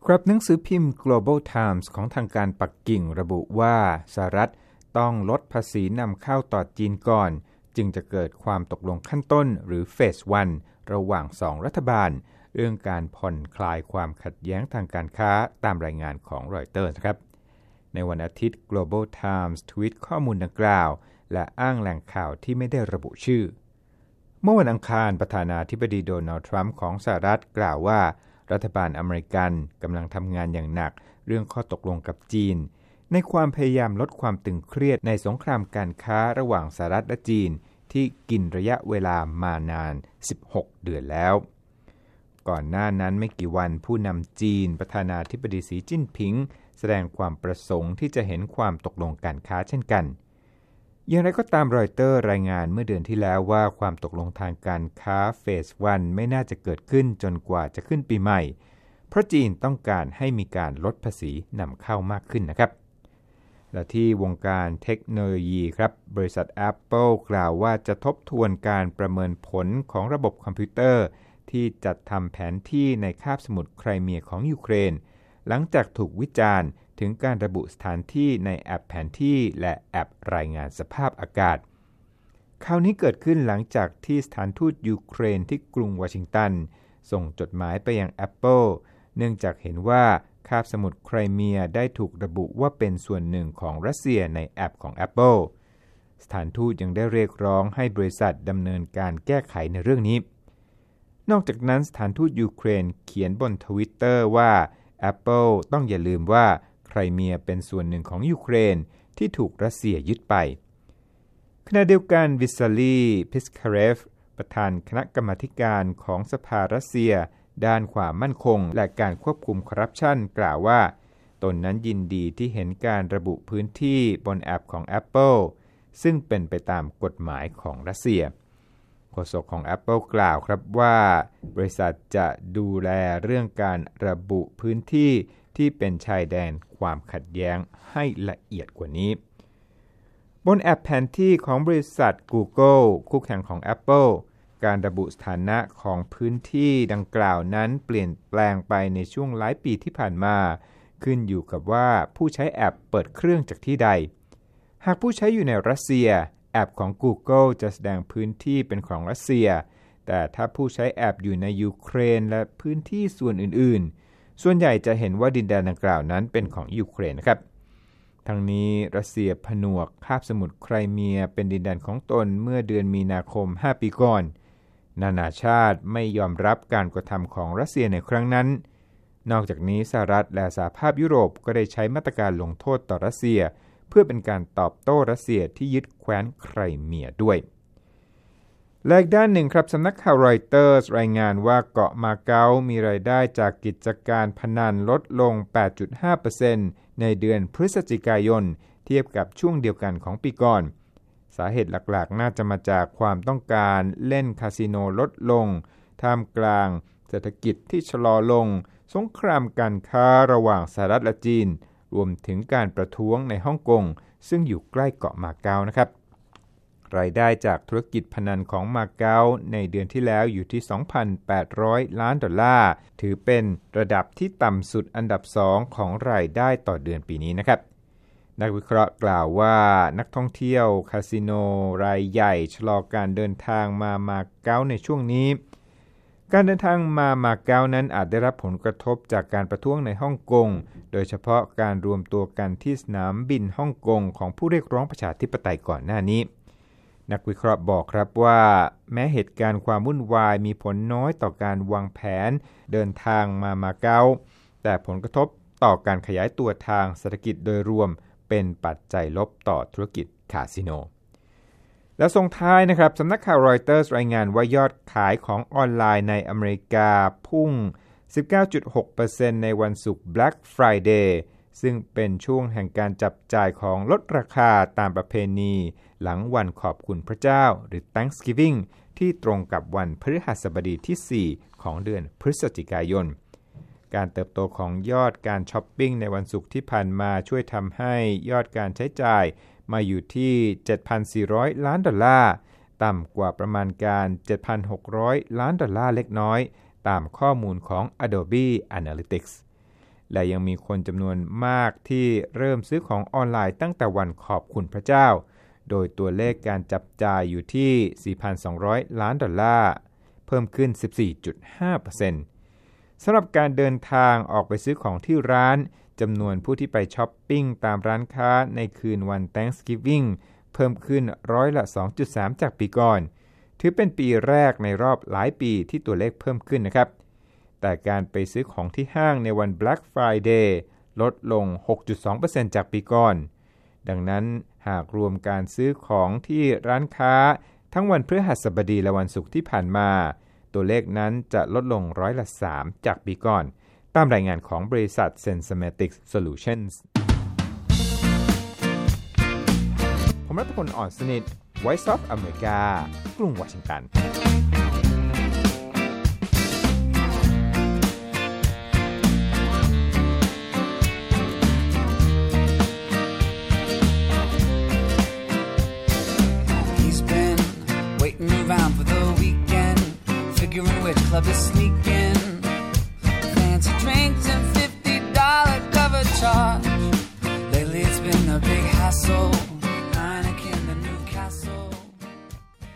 ครับหนังสือพิมพ์ Global Times ของทางการปักกิ่งระบุว่าสหรัฐต้องลดภาษีนำเข้าต่อจีนก่อนจึงจะเกิดความตกลงขั้นต้นหรือเฟส 1 ระหว่าง2รัฐบาลเรื่องการผ่อนคลายความขัดแย้งทางการค้าตามรายงานของรอยเตอร์ครับในวันอาทิตย์ Global Times ทวีตข้อมูลดังกล่าวและอ้างแหล่งข่าวที่ไม่ได้ระบุชื่อเมื่อวันอังคารประธานาธิบดีโดนัลด์ทรัมป์ของสหรัฐกล่าวว่ารัฐบาลอเมริกันกำลังทำงานอย่างหนักเรื่องข้อตกลงกับจีนในความพยายามลดความตึงเครียดในสงครามการค้าระหว่างสหรัฐและจีนที่กินระยะเวลามานาน16 เดือนแล้วก่อนหน้านั้นไม่กี่วันผู้นำจีนประธานาธิบดีสีจิ้นผิงแสดงความประสงค์ที่จะเห็นความตกลงการค้าเช่นกันอย่างไรก็ตามรอยเตอร์รายงานเมื่อเดือนที่แล้วว่าความตกลงทางการค้าเฟส 1 ไม่น่าจะเกิดขึ้นจนกว่าจะขึ้นปีใหม่เพราะจีนต้องการให้มีการลดภาษีนำเข้ามากขึ้นนะครับและที่วงการเทคโนโลยีครับบริษัท Apple กล่าวว่าจะทบทวนการประเมินผลของระบบคอมพิวเตอร์ที่จัดทำแผนที่ในคาบสมุทรไครเมียของยูเครนหลังจากถูกวิจารณ์ถึงการระบุสถานที่ในแอปแผนที่และแอปรายงานสภาพอากาศข่าวนี้เกิดขึ้นหลังจากที่สถานทูตยูเครนที่กรุงวอชิงตันส่งจดหมายไปยัง Apple เนื่องจากเห็นว่าคาบสมุทรไครเมียได้ถูกระบุว่าเป็นส่วนหนึ่งของรัสเซียในแอปของ Apple สถานทูตยังได้เรียกร้องให้บริษัทดำเนินการแก้ไขในเรื่องนี้นอกจากนั้นสถานทูตยูเครนเขียนบน Twitter ว่า Apple ต้องอย่าลืมว่าไครเมียเป็นส่วนหนึ่งของยูเครนที่ถูกรัสเซียยึดไปขณะเดียวกันวิสซาลีพิสคาเรฟประธานคณะกรรมาการของสภารัสเซียด้านความมั่นคงและการควบคุมคอร์รัปชันกล่าวว่าตนนั้นยินดีที่เห็นการระบุพื้นที่บนแอปของ Apple ซึ่งเป็นไปตามกฎหมายของรัสเซียโฆษกของ Apple กล่าวครับว่าบริษัทจะดูแลเรื่องการระบุพื้นที่ที่เป็นชายแดนความขัดแย้งให้ละเอียดกว่านี้บนแอปแผนที่ของบริษัท Google คู่แข่งของ Apple การระบุสถานะของพื้นที่ดังกล่าวนั้นเปลี่ยนแปลงไปในช่วงหลายปีที่ผ่านมาขึ้นอยู่กับว่าผู้ใช้แอปเปิดเครื่องจากที่ใดหากผู้ใช้อยู่ในรัสเซียแอปของ Google จะแสดงพื้นที่เป็นของรัสเซียแต่ถ้าผู้ใช้แอปอยู่ในยูเครนและพื้นที่ส่วนอื่นๆส่วนใหญ่จะเห็นว่าดินแดนดังกล่าวนั้นเป็นของยูเครนนะครับทั้งนี้รัสเซียผนวกคาบสมุทรไครเมียเป็นดินแดนของตนเมื่อเดือนมีนาคม5 ปีก่อนนานาชาติไม่ยอมรับการกระทำของรัสเซียในครั้งนั้นนอกจากนี้สหรัฐและสหภาพยุโรปก็ได้ใช้มาตรการลงโทษต่อรัสเซียเพื่อเป็นการตอบโต้รัสเซียที่ยึดแคว้นไครเมียด้วยและอีกด้านหนึ่งครับสำนักข่าวรอยเตอร์สรายงานว่าเกาะมาเก๊ามีรายได้จากกิจการพนันลดลง 8.5% ในเดือนพฤศจิกายนเทียบกับช่วงเดียวกันของปีก่อนสาเหตุหลักๆน่าจะมาจากความต้องการเล่นคาสิโนลดลงท่ามกลางเศรษฐกิจที่ชะลอลงสงครามการค้าระหว่างสหรัฐและจีนรวมถึงการประท้วงในฮ่องกงซึ่งอยู่ใกล้เกาะมาเก๊านะครับรายได้จากธุรกิจพนันของมาเก๊าในเดือนที่แล้วอยู่ที่ $2,800 ล้านถือเป็นระดับที่ต่ำสุดอันดับ2ของรายได้ต่อเดือนปีนี้นะครับนักวิเคราะห์กล่าวว่านักท่องเที่ยวคาสิโนรายใหญ่ชะลอการเดินทางมาเก๊าในช่วงนี้การเดินทางมาเก๊านั้นอาจได้รับผลกระทบจากการประท้วงในฮ่องกงโดยเฉพาะการรวมตัวกันที่สนามบินฮ่องกงของผู้เรียกร้องประชาธิปไตยก่อนหน้านี้นักวิเคราะห์บอกครับว่าแม้เหตุการณ์ความวุ่นวายมีผลน้อยต่อการวางแผนเดินทางมาเก๊าแต่ผลกระทบต่อการขยายตัวทางเศรษฐกิจโดยรวมเป็นปัจจัยลบต่อธุรกิจคาสิโนแล้วส่งท้ายนะครับสำนักข่าวรอยเตอร์รายงานว่ายอดขายของออนไลน์ในอเมริกาพุ่ง 19.6% ในวันศุกร์ Black Friday ซึ่งเป็นช่วงแห่งการจับจ่ายของลดราคาตามประเพณีหลังวันขอบคุณพระเจ้าหรือ Thanksgiving ที่ตรงกับวันพฤหัสบดีที่ 4 ของเดือนพฤศจิกายนการเติบโตของยอดการช้อปปิ้งในวันศุกร์ที่ผ่านมาช่วยทำให้ยอดการใช้จ่ายมาอยู่ที่ $7,400 ล้านต่ำกว่าประมาณการ $7,600 ล้านเล็กน้อยตามข้อมูลของ Adobe Analytics และยังมีคนจำนวนมากที่เริ่มซื้อของออนไลน์ตั้งแต่วันขอบคุณพระเจ้าโดยตัวเลขการจับจ่ายอยู่ที่ 4,200 ล้านดอลลาร์เพิ่มขึ้น 14.5% สำหรับการเดินทางออกไปซื้อของที่ร้านจำนวนผู้ที่ไปช้อปปิ้งตามร้านค้าในคืนวัน Thanksgiving เพิ่มขึ้น2.3% จากปีก่อนถือเป็นปีแรกในรอบหลายปีที่ตัวเลขเพิ่มขึ้นนะครับแต่การไปซื้อของที่ห้างในวัน Black Friday ลดลง 6.2% จากปีก่อนดังนั้นหากรวมการซื้อของที่ร้านค้าทั้งวันพฤหัสบดีและวันศุกร์ที่ผ่านมาตัวเลขนั้นจะลดลง3%จากปีก่อนตามรายงานของบริษัท Sensmatics Solutions ผมรัตพล อ่อนสนิท Voice of America กรุงวอชิงตัน Around for the weekend, figuring which club is sneaking. Fancy drinks and $50 cover charge.